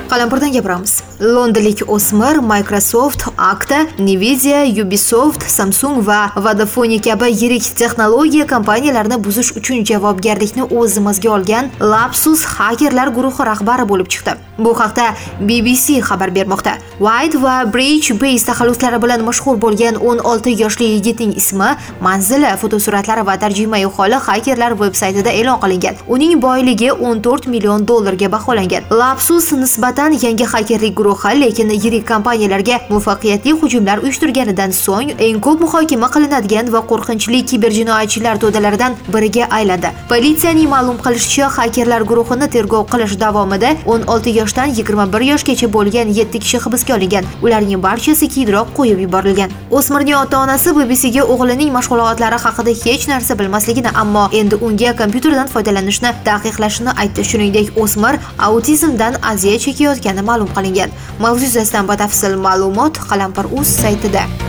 Qalampirdan gapiramiz. Londonlik o'smir Microsoft, Okta, Nvidia, Ubisoft, Samsung va Vodafone kabi yirik texnologiya kompaniyalarini buzish uchun javobgarlikni o'z zimasiga olgan Lapsus hakerlar guruhi rahbari bo'lib chiqdi. Bu haqda BBC xabar bermoqda. White va Breach Base taxalluslari bilan mashhur bo'lgan 16 yoshli yigitning ismi, manzili, fotosuratlari va tarjimai holi hakerlar veb-saytida e'lon qilingan. Uning boyligi $14 million ga baholangan. Lapsus nisbatan yangi hakerlik guruhi, lekin yirik kompaniyalarga muvaffaqiyatli hujumlar uyushtirganidan so'ng eng ko'p muhokama qilinadigan va qo'rqinchli kiberjinoyatchilar to'dalaridan biriga aylandi. Politsiyaning ma'lum qilishicha, hakerlar guruhini tergov qilish davomida 16 yoshdan 21 yoshgacha bo'lgan 7 kishi hibsga olingan. Ularning barchasi keyinroq qo'yib yuborilgan. O'smirning ota-onasi BBCga o'g'lining mashg'ulotlari haqida hech narsa bilmasligini, ammo endi unga kompyuterdan foydalanishni taqiqlashini aytdi. Shuningdek, o'smir autizmdan aziyat chekayotgani ma'lum qilingan. Mavzu yuzasidan batafsil ma'lumot Qalampir.uz saytida.